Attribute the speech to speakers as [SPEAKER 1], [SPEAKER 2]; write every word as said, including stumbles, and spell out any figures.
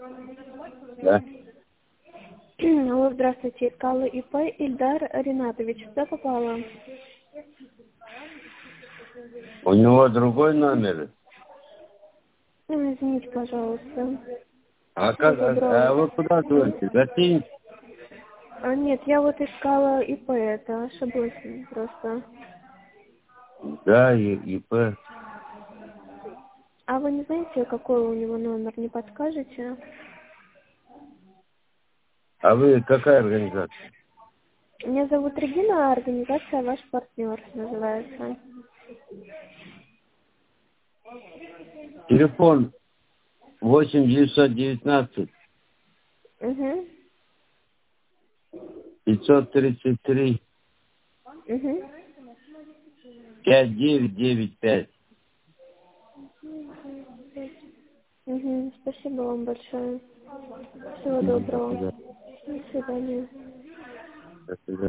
[SPEAKER 1] Да.
[SPEAKER 2] Алло, здравствуйте, искала ИП Ильдар Ринатович. Что попало?
[SPEAKER 1] У него другой номер.
[SPEAKER 2] Ой, извините, пожалуйста.
[SPEAKER 1] А
[SPEAKER 2] Всего
[SPEAKER 1] как, а, а
[SPEAKER 2] доброго.
[SPEAKER 1] вы куда звоните? Гостиница?
[SPEAKER 2] А, нет, я вот искала ИП, это ошиблась просто.
[SPEAKER 1] Да, и, ИП.
[SPEAKER 2] А вы не знаете, какой у него номер, не подскажете?
[SPEAKER 1] А вы какая организация?
[SPEAKER 2] Меня зовут Регина, а организация «Ваш партнер» называется.
[SPEAKER 1] Телефон восемь девятьсот девятнадцать
[SPEAKER 2] Угу,
[SPEAKER 1] пятьсот тридцать три
[SPEAKER 2] угу.
[SPEAKER 1] пять девять девять пять.
[SPEAKER 2] Угу, спасибо вам большое. Всего
[SPEAKER 1] До
[SPEAKER 2] доброго.
[SPEAKER 1] свидания.
[SPEAKER 2] До свидания.
[SPEAKER 1] До свидания.